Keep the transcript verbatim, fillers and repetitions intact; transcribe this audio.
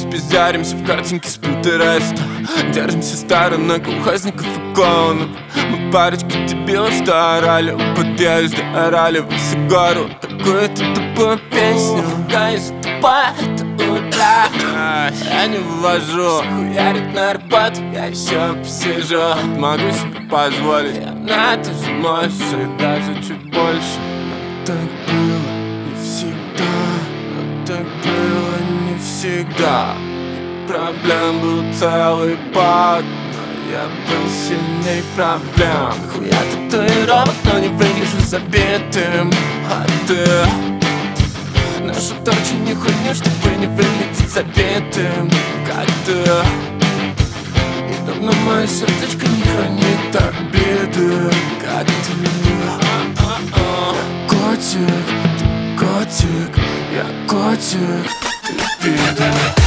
распиздаримся в картинке с Пинтереста. Держимся стороны колхозников и клоунов. Мы парочка дебилов, что орали у подъезда, орали во всю гору такую-то тупую песню. Гайс, тупая, это утра. Я не вывожу, хуярит на работу, я еще посижу. Могу себе позволить, я на это же мощь, и даже чуть больше. Но так было не всегда, но так было не всегда. И проблем был целый пак, но я был сильней проблем. Хуя татуировок, но не выгляжу забитым. А ты наша торчи не хуйня, чтобы не выглядеть забитым, как ты. И давно мое сердечко не хранит обиды, как ты. Котик, ты котик, я котик, ты пидор.